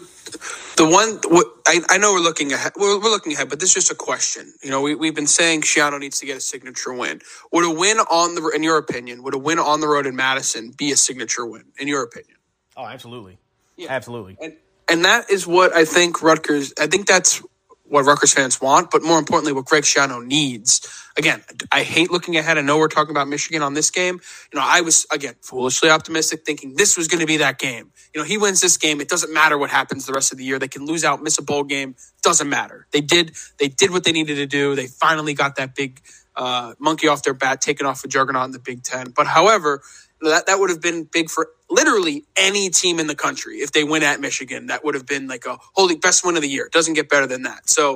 I know we're looking ahead. We're looking ahead, but this is just a question. We've been saying Schiano needs to get a signature win. Would a win in your opinion, would a win on the road in Madison be a signature win, in your opinion? Oh, absolutely. Yeah. Absolutely. And that is what I think Rutgers, I think that's what Rutgers fans want, but more importantly, what Greg Schiano needs. Again, I hate looking ahead. I know we're talking about Michigan on this game. I was, again, foolishly optimistic, thinking this was going to be that game. He wins this game. It doesn't matter what happens the rest of the year. They can lose out, miss a bowl game. Doesn't matter. They did what they needed to do. They finally got that big monkey off their bat, taken off a juggernaut in the Big Ten. But however, that would have been big for literally any team in the country. If they win at Michigan, that would have been like a holy best win of the year. It doesn't get better than that. So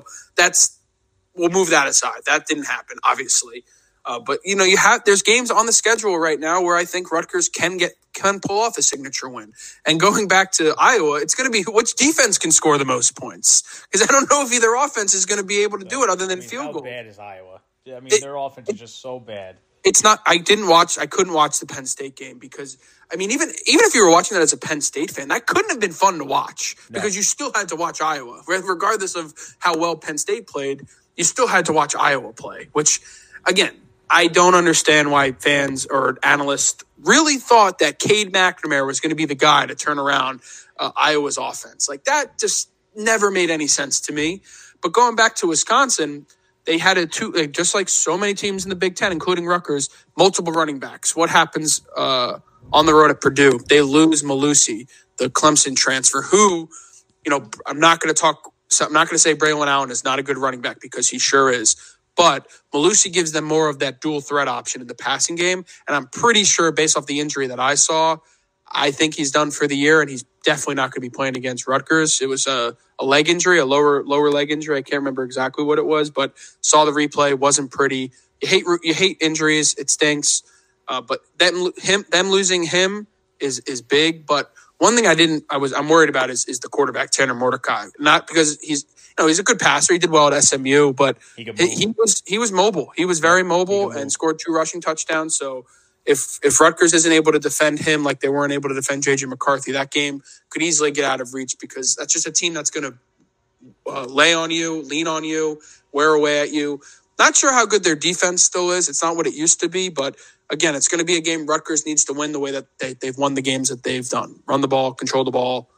we'll move that aside. That didn't happen, obviously. But there's games on the schedule right now where I think Rutgers can pull off a signature win. And going back to Iowa, it's going to be which defense can score the most points, because I don't know if either offense is going to be able to do it other than field goal. How bad is Iowa? Their offense is just so bad. It's not. I couldn't watch the Penn State game because even if you were watching that as a Penn State fan, that couldn't have been fun to watch because you still had to watch Iowa, regardless of how well Penn State played. You still had to watch Iowa play, which, again, I don't understand why fans or analysts really thought that Cade McNamara was going to be the guy to turn around Iowa's offense. Like, that just never made any sense to me. But going back to Wisconsin, they had just like so many teams in the Big Ten, including Rutgers, multiple running backs. What happens on the road at Purdue? They lose Malusi, the Clemson transfer, who, I'm not going to say Braylon Allen is not a good running back because he sure is. But Malusi gives them more of that dual threat option in the passing game. And I'm pretty sure, based off the injury that I saw, I think he's done for the year, and he's definitely not going to be playing against Rutgers. It was a leg injury, a lower leg injury. I can't remember exactly what it was, but saw the replay. Wasn't pretty. You hate injuries. It stinks. But them losing him is big. But one thing I'm worried about is the quarterback, Tanner Mordecai. Not because he's a good passer. He did well at SMU, but he was mobile. He was very mobile and scored 2 rushing touchdowns. So if Rutgers isn't able to defend him like they weren't able to defend J.J. McCarthy, that game could easily get out of reach because that's just a team that's going to lay on you, lean on you, wear away at you. Not sure how good their defense still is. It's not what it used to be, but again, it's going to be a game Rutgers needs to win the way that they've won the games that they've done. Run the ball, control the ball,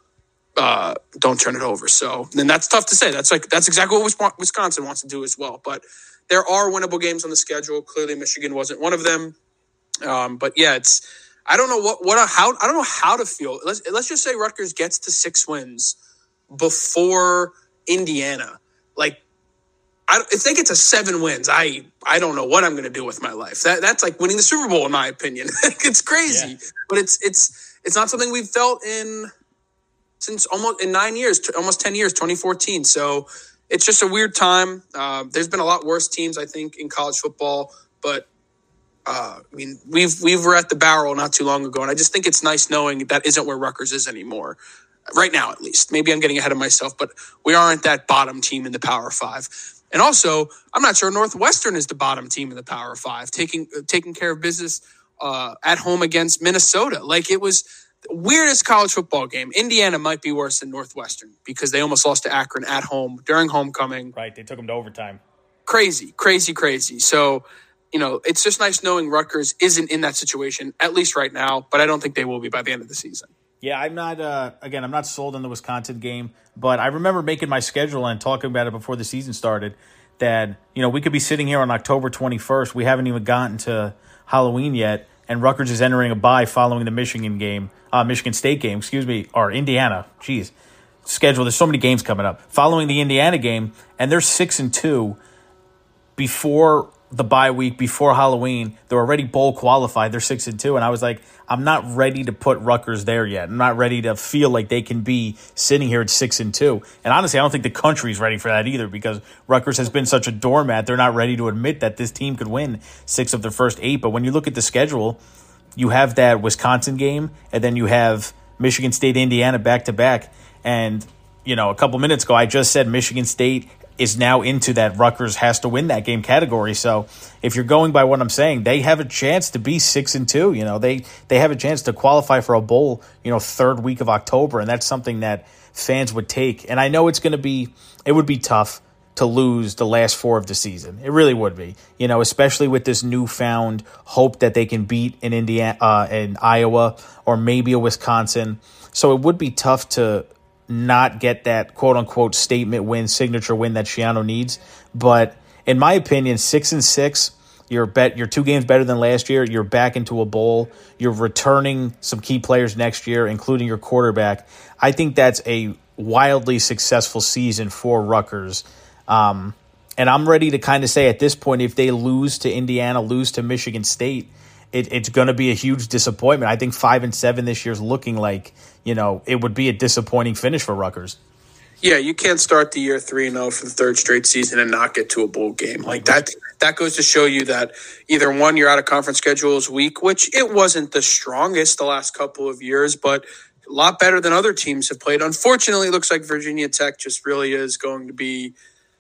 don't turn it over. So then that's tough to say. That's exactly what Wisconsin wants to do as well. But there are winnable games on the schedule. Clearly, Michigan wasn't one of them. But yeah, I don't know I don't know how to feel. Let's just say Rutgers gets to 6 wins before Indiana. Like, if they get to 7 wins, I don't know what I'm going to do with my life. That's like winning the Super Bowl, in my opinion. It's crazy, but it's not something we've felt since almost 9 years, almost 10 years, 2014. So it's just a weird time. There's been a lot worse teams, I think, in college football, but we were at the barrel not too long ago, and I just think it's nice knowing that isn't where Rutgers is anymore. Right now, at least. Maybe I'm getting ahead of myself, but we aren't that bottom team in the Power 5. And also, I'm not sure Northwestern is the bottom team in the Power 5, taking care of business at home against Minnesota. Like, it was the weirdest college football game. Indiana might be worse than Northwestern because they almost lost to Akron at home during homecoming. Right, they took them to overtime. Crazy. So, it's just nice knowing Rutgers isn't in that situation, at least right now, but I don't think they will be by the end of the season. Yeah, I'm not sold on the Wisconsin game, but I remember making my schedule and talking about it before the season started that, we could be sitting here on October 21st. We haven't even gotten to Halloween yet, and Rutgers is entering a bye following the Michigan State game, or Indiana. Jeez, schedule. There's so many games coming up. Following the Indiana game, and they're 6-2 before the bye week, before Halloween. They're already bowl qualified. They're 6-2, and I was like, I'm not ready to put Rutgers there yet. I'm not ready to feel like they can be sitting here at 6-2. And honestly, I don't think the country's ready for that either because Rutgers has been such a doormat. They're not ready to admit that this team could win 6 of their first 8. But when you look at the schedule, you have that Wisconsin game, and then you have Michigan State, Indiana back-to-back. And, a couple minutes ago, I just said Michigan State is now into that Rutgers has to win that game category. So if you're going by what I'm saying, they have a chance to be 6-2. They have a chance to qualify for a bowl, third week of October. And that's something that fans would take. And I know it would be tough to lose the last 4 of the season. It really would be, especially with this newfound hope that they can beat in Indiana, in Iowa, or maybe a Wisconsin. So it would be tough to not get that quote-unquote statement win, signature win that Schiano needs. But in my opinion, 6-6, you're 2 games better than last year. You're back into a bowl. You're returning some key players next year, including your quarterback. I think that's a wildly successful season for Rutgers. And I'm ready to kind of say at this point, if they lose to Indiana, lose to Michigan State, it's going to be a huge disappointment. I think 5-7 this year is looking like, it would be a disappointing finish for Rutgers. Yeah, you can't start the year 3-0 for the third straight season and not get to a bowl game. Like that goes to show you that either one, your out of conference schedule is weak, which it wasn't the strongest the last couple of years, but a lot better than other teams have played. Unfortunately, it looks like Virginia Tech just really is going to be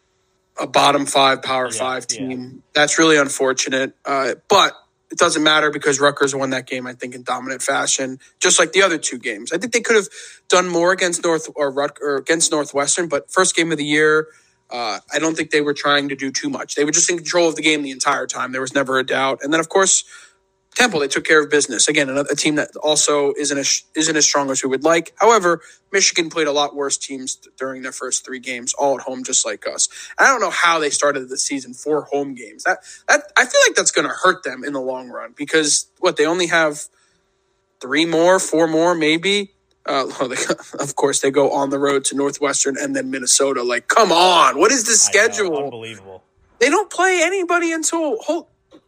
a bottom 5 Power 5 team. Yeah. That's really unfortunate. But it doesn't matter because Rutgers won that game, I think, in dominant fashion, just like the other 2 games. I think they could have done more against against Northwestern, but first game of the year, I don't think they were trying to do too much. They were just in control of the game the entire time. There was never a doubt. And then, of course, Temple, they took care of business. Again, a team that also isn't as strong as we would like. However, Michigan played a lot worse teams during their first 3 games, all at home, just like us. And I don't know how they started the season 4 home games. That I feel like that's going to hurt them in the long run because they only have 4 more, maybe. Of course, they go on the road to Northwestern and then Minnesota. Like, come on, what is the schedule? Unbelievable. They don't play anybody until.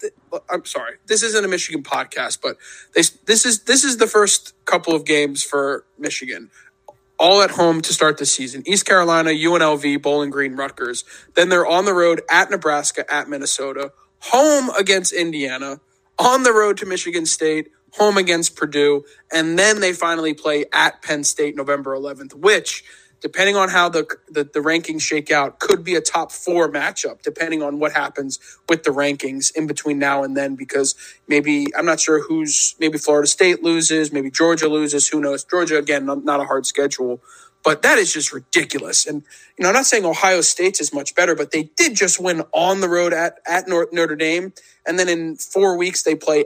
I'm sorry, this isn't a Michigan podcast, but this is the first couple of games for Michigan, all at home to start the season. East Carolina, UNLV, Bowling Green, Rutgers. Then they're on the road at Nebraska, at Minnesota, home against Indiana, on the road to Michigan State, home against Purdue, and then they finally play at Penn State November 11th, which, depending on how the rankings shake out, could be a top 4 matchup, depending on what happens with the rankings in between now and then, because maybe, I'm not sure maybe Florida State loses, maybe Georgia loses, who knows. Georgia, again, not a hard schedule, but that is just ridiculous. And, I'm not saying Ohio State's is much better, but they did just win on the road at Notre Dame, and then in 4 weeks they play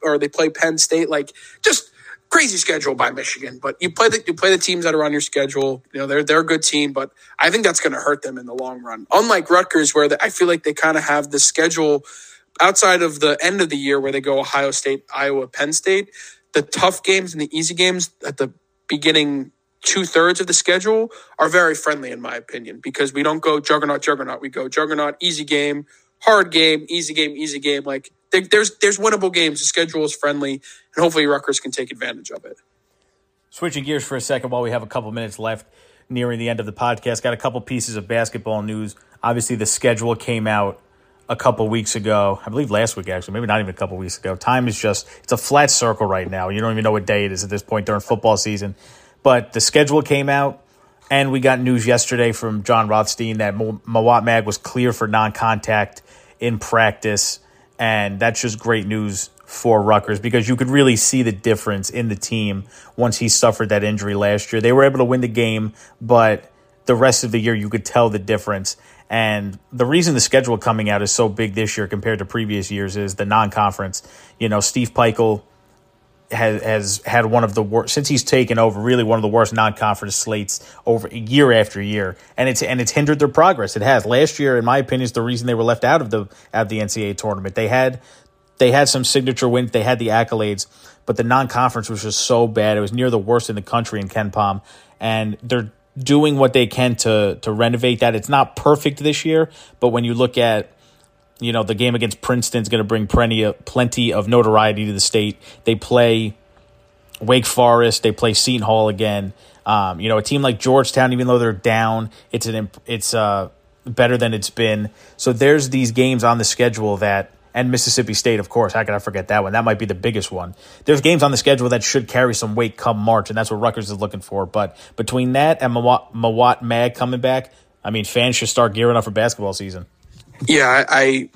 Penn State, like, just crazy schedule by Michigan, but you play the teams that are on your schedule. They're a good team, but I think that's going to hurt them in the long run. Unlike Rutgers, where I feel like they kind of have the schedule outside of the end of the year where they go Ohio State, Iowa, Penn State. The tough games and the easy games at the beginning 2/3 of the schedule are very friendly, in my opinion, because we don't go juggernaut. We go juggernaut, easy game, hard game, easy game. Like, there's winnable games. The schedule is friendly, and hopefully Rutgers can take advantage of it. Switching gears for a second while we have a couple minutes left nearing the end of the podcast, got a couple pieces of basketball news. Obviously, the schedule came out a couple weeks ago. I believe last week, actually. Maybe not even a couple weeks ago. Time is it's a flat circle right now. You don't even know what day it is at this point during football season. But the schedule came out, and we got news yesterday from John Rothstein that Mawot Mag was clear for non-contact in practice. And that's just great news for Rutgers because you could really see the difference in the team once he suffered that injury last year. They were able to win the game, but the rest of the year you could tell the difference. And the reason the schedule coming out is so big this year compared to previous years is the non-conference. Steve Peichel has had one of the worst, since he's taken over, really one of the worst non-conference slates over year after year, and it's hindered their progress. It has. Last year, in my opinion, is the reason they were left out of the NCAA tournament. They had some signature wins, they had the accolades, but the non-conference was just so bad. It was near the worst in the country in KenPom, and they're doing what they can to renovate that. It's not perfect this year, but when you look at the game against Princeton is going to bring plenty of notoriety to the state. They play Wake Forest. They play Seton Hall again. A team like Georgetown, even though they're down, it's better than it's been. So there's these games on the schedule and Mississippi State, of course. How could I forget that one? That might be the biggest one. There's games on the schedule that should carry some weight come March, and that's what Rutgers is looking for. But between that and Mawot Mag coming back, fans should start gearing up for basketball season. Yeah, I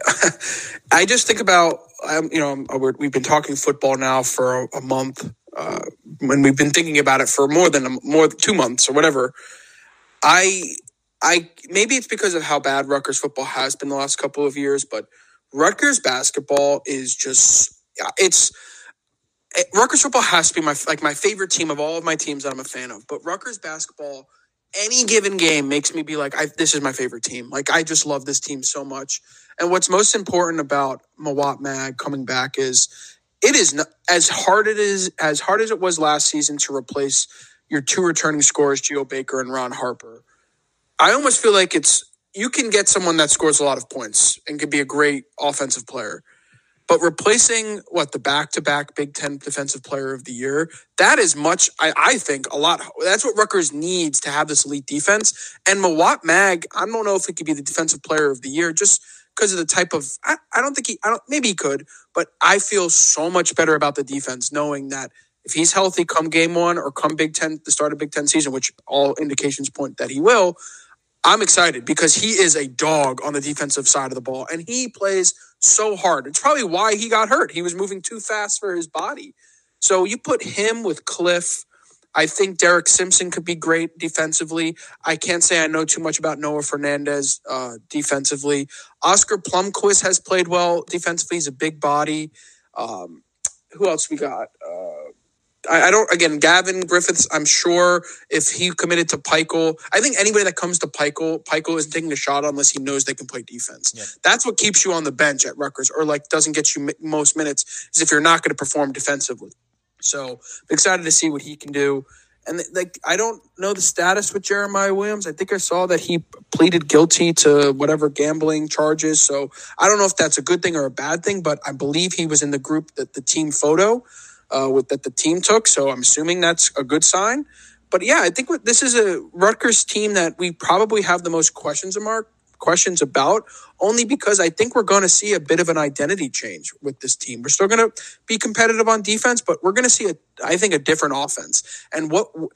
just think about, we've been talking football now for a month, and we've been thinking about it for more than 2 months or whatever. I maybe it's because of how bad Rutgers football has been the last couple of years, but Rutgers basketball is just, Rutgers football has to be my favorite team of all of my teams that I'm a fan of. But Rutgers basketball, any given game makes me be like, this is my favorite team. Like, I just love this team so much. And what's most important about Mawot Mag coming back is it is not, as hard as it was last season to replace your two returning scorers, Geo Baker and Ron Harper. I almost feel like you can get someone that scores a lot of points and can be a great offensive player. But replacing the back-to-back Big Ten Defensive Player of the Year, that is much, I think, a lot. That's what Rutgers needs to have this elite defense. And Mawot Mag, I don't know if he could be the Defensive Player of the Year just because of the type of, maybe he could, but I feel so much better about the defense knowing that if he's healthy come game one or come Big Ten, the start of Big Ten season, which all indications point that he will, I'm excited because he is a dog on the defensive side of the ball, and he plays so hard. It's probably why he got hurt. He was moving too fast for his body. So you put him with Cliff. I think Derek Simpson could be great defensively. I can't say I know too much about Noah Fernandez defensively. Oscar Plumquist has played well defensively. He's a big body. Who else we got? Gavin Griffiths, I'm sure if he committed to Pikel, I think anybody that comes to Pikel isn't taking a shot unless he knows they can play defense. Yep. That's what keeps you on the bench at Rutgers or doesn't get you most minutes is if you're not going to perform defensively. So I'm excited to see what he can do. And I don't know the status with Jeremiah Williams. I think I saw that he pleaded guilty to whatever gambling charges. So I don't know if that's a good thing or a bad thing, but I believe he was in the group that the team photo that the team took, so I'm assuming that's a good sign. But yeah, I think this is a Rutgers team that we probably have the most questions about, only because I think we're going to see a bit of an identity change with this team. We're still going to be competitive on defense, but we're going to see a different offense. And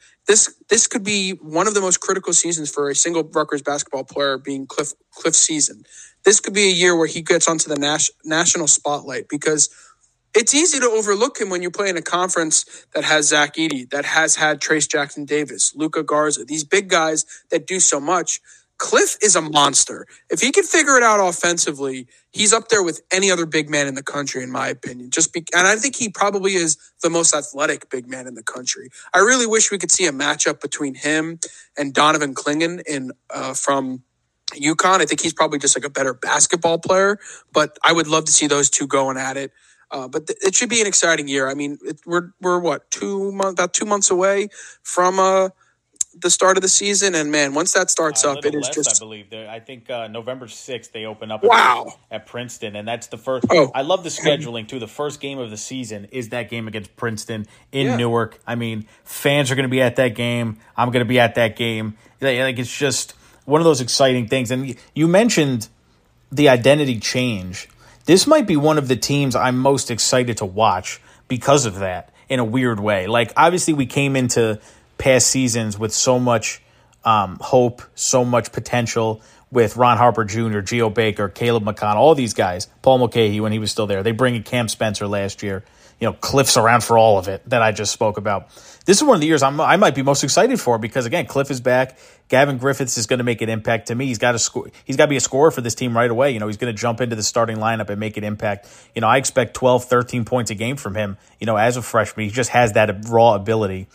this could be one of the most critical seasons for a single Rutgers basketball player, being Cliff's season. This could be a year where he gets onto the national spotlight because it's easy to overlook him when you play in a conference that has Zach Edey, that has had Trace Jackson Davis, Luka Garza, these big guys that do so much. Cliff is a monster. If he can figure it out offensively, he's up there with any other big man in the country, in my opinion. And I think he probably is the most athletic big man in the country. I really wish we could see a matchup between him and Donovan Clingan from UConn. I think he's probably just a better basketball player, but I would love to see those two going at it. But it should be an exciting year. I mean, we're about 2 months away from the start of the season, and man, once that starts up, it is just. I believe I think November 6th they open up. At Princeton, and that's the first. I love the scheduling too. The first game of the season is that game against Princeton in Newark. I mean, fans are going to be at that game. I'm going to be at that game. It's just one of those exciting things. And you mentioned the identity change. This might be one of the teams I'm most excited to watch because of that in a weird way. Obviously, we came into past seasons with so much hope, so much potential with Ron Harper Jr., Geo Baker, Caleb McConnell, all these guys, Paul Mulcahy when he was still there. They bring in Cam Spencer last year. Cliff's around for all of it that I just spoke about. This is one of the years I might be most excited for because, again, Cliff is back. Gavin Griffiths is going to make an impact to me. He's got to score. He's got to be a scorer for this team right away. He's going to jump into the starting lineup and make an impact. I expect 12, 13 points a game from him, as a freshman. He just has that raw ability.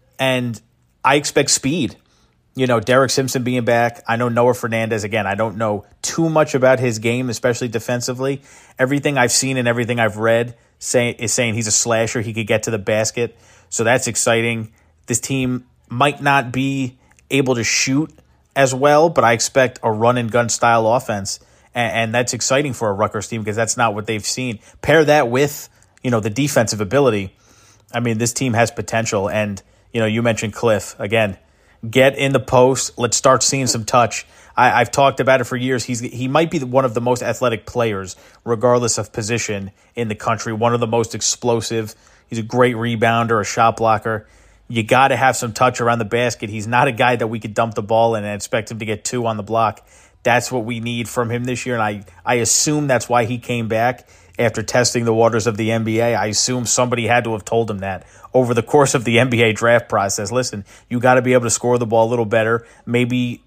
And I expect speed. Derek Simpson being back. I know Noah Fernandez. Again, I don't know too much about his game, especially defensively. Everything I've seen and everything I've read is saying he's a slasher. He could get to the basket. So that's exciting. This team might not be able to shoot as well, but I expect a run-and-gun style offense. And that's exciting for a Rutgers team because that's not what they've seen. Pair that with, the defensive ability. I mean, this team has potential. And, you mentioned Cliff. Again, get in the post. Let's start seeing some touch. I've talked about it for years. He might be one of the most athletic players, regardless of position, in the country. One of the most explosive. He's a great rebounder, a shot blocker. You got to have some touch around the basket. He's not a guy that we could dump the ball in and expect him to get 2 on the block. That's what we need from him this year, and I assume that's why he came back after testing the waters of the NBA. I assume somebody had to have told him that over the course of the NBA draft process. Listen, you got to be able to score the ball a little better, maybe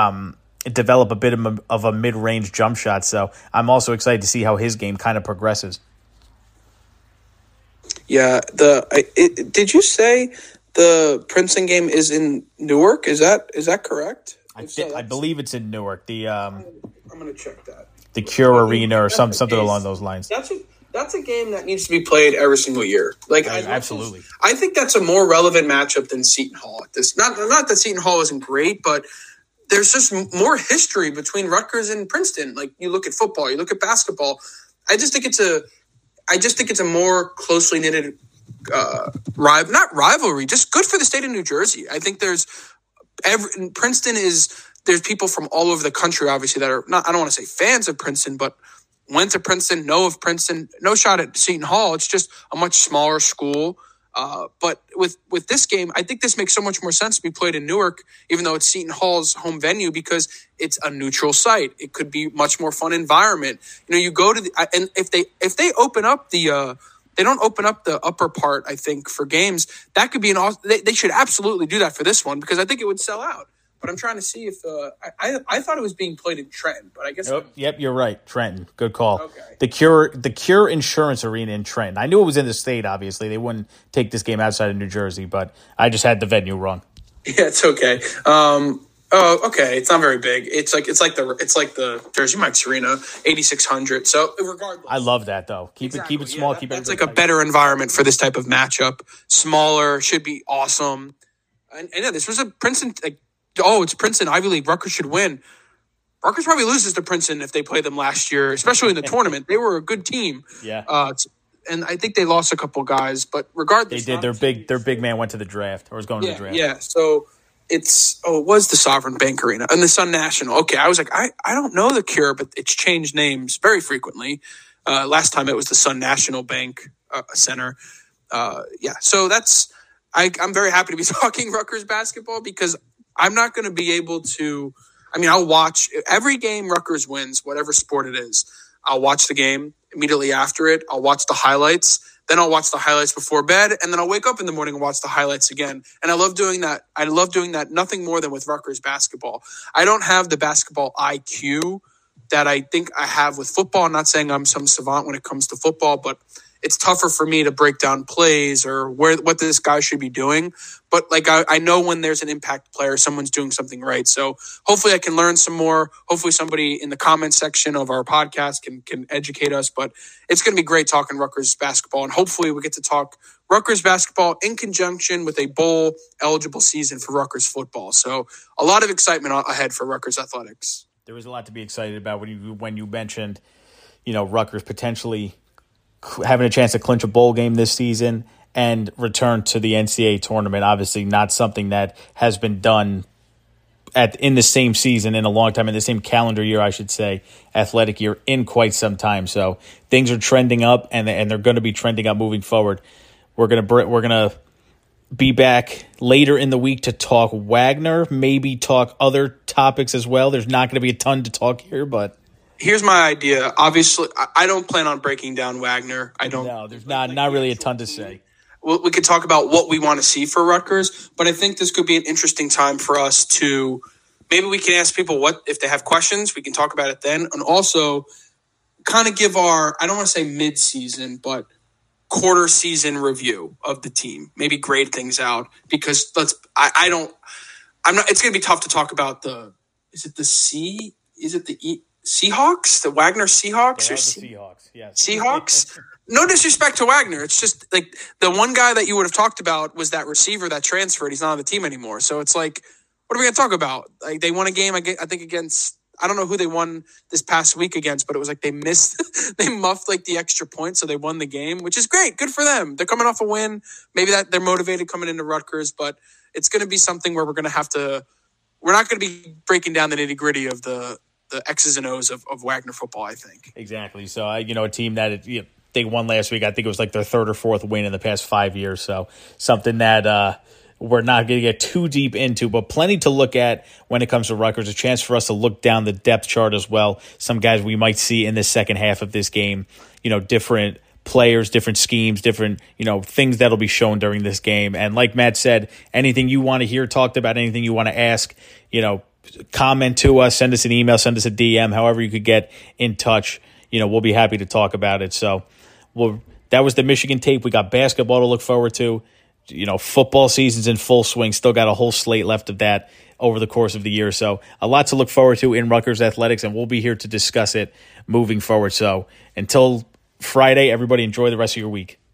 develop a bit of a mid-range jump shot. So I'm also excited to see how his game kind of progresses. Yeah. Did you say the Princeton game is in Newark? Is that correct? I believe it's in Newark. I'm going to check that. The Cure Arena or something along those lines. That's a game that needs to be played every single year. Absolutely. I think that's a more relevant matchup than Seton Hall. Not that Seton Hall isn't great, but there's just more history between Rutgers and Princeton. Like, you look at football, you look at basketball. I just think it's a more closely knitted not rivalry, just good for the state of New Jersey. I think there's people from all over the country, obviously, that are not, I don't want to say fans of Princeton, but went to Princeton, know of Princeton. No shot at Seton Hall. It's just a much smaller school. But with this game, I think this makes so much more sense to be played in Newark, even though it's Seton Hall's home venue, because it's a neutral site. It could be much more fun environment. You go to and if they open up they don't open up the upper part, I think, for games, that could be they should absolutely do that for this one, because I think it would sell out. But I'm trying to see if I thought it was being played in Trenton, but I guess Yep, you're right. Trenton, good call. Okay. The Cure Insurance Arena in Trenton. I knew it was in the state. Obviously, they wouldn't take this game outside of New Jersey, but I just had the venue wrong. Yeah, it's okay. Okay, it's not very big. It's like the Jersey Mike's Arena, 8,600. So regardless, I love that though. Keep it small. That's like a better environment for this type of matchup. Smaller should be awesome. And yeah, this was a Princeton. It's Princeton, Ivy League. Rutgers should win. Rutgers probably loses to Princeton if they play them last year, especially in the tournament. They were a good team. Yeah. And I think they lost a couple guys, but regardless, they did. Their big man went to the draft or was going to the draft. Yeah. So it was the Sovereign Bank Arena and the Sun National. Okay, I was like, I don't know the Cure, but it's changed names very frequently. Last time it was the Sun National Bank Center. So I'm very happy to be talking Rutgers basketball, because I'm not going to be able to. I mean, I'll watch every game Rutgers wins, whatever sport it is. I'll watch the game immediately after it. I'll watch the highlights. Then I'll watch the highlights before bed, and then I'll wake up in the morning and watch the highlights again. And I love doing that. I love doing that nothing more than with Rutgers basketball. I don't have the basketball IQ that I think I have with football. I'm not saying I'm some savant when it comes to football, but it's tougher for me to break down plays or what this guy should be doing. But I know when there's an impact player, someone's doing something right. So hopefully I can learn some more. Hopefully somebody in the comment section of our podcast can educate us. But it's going to be great talking Rutgers basketball. And hopefully we get to talk Rutgers basketball in conjunction with a bowl eligible season for Rutgers football. So a lot of excitement ahead for Rutgers athletics. There was a lot to be excited about when you mentioned, Rutgers potentially having a chance to clinch a bowl game this season and return to the NCAA tournament. Obviously not something that has been done in the same season in a long time, in the same calendar year, I should say, athletic year, in quite some time. So things are trending up, and they're going to be trending up moving forward. We're gonna be back later in the week to talk Wagner, maybe talk other topics as well. There's not going to be a ton to talk here, but here's my idea. Obviously, I don't plan on breaking down Wagner. I don't. No, there's not really a ton to say. We could talk about what we want to see for Rutgers, but I think this could be an interesting time for us to maybe we can ask people if they have questions. We can talk about it then, and also kind of give our, I don't want to say mid-season, but quarter season review of the team. Maybe grade things out, because it's going to be tough to talk about Seahawks? The Wagner Seahawks? Seahawks, yes. Seahawks? No disrespect to Wagner. It's just like the one guy that you would have talked about was that receiver that transferred. He's not on the team anymore. So it's like, what are we going to talk about? Like, they won a game, I think, against, I don't know who they won this past week against, but it was like they muffed like the extra point, so they won the game, which is great. Good for them. They're coming off a win. Maybe that they're motivated coming into Rutgers, but it's going to be something where we're not going to be breaking down the nitty gritty of the X's and O's of Wagner football, I think. Exactly. So, a team that they won last week, I think it was like their third or fourth win in the past 5 years. So something that we're not going to get too deep into, but plenty to look at when it comes to Rutgers. A chance for us to look down the depth chart as well. Some guys we might see in the second half of this game, different players, different schemes, different, things that'll be shown during this game. And like Matt said, anything you want to hear talked about, anything you want to ask, comment to us, send us an email, send us a DM, however you could get in touch. We'll be happy to talk about it. So that was the Michigan tape. We got basketball to look forward to. Football season's in full swing. Still got a whole slate left of that over the course of the year. So a lot to look forward to in Rutgers athletics, and we'll be here to discuss it moving forward. So until Friday, everybody enjoy the rest of your week.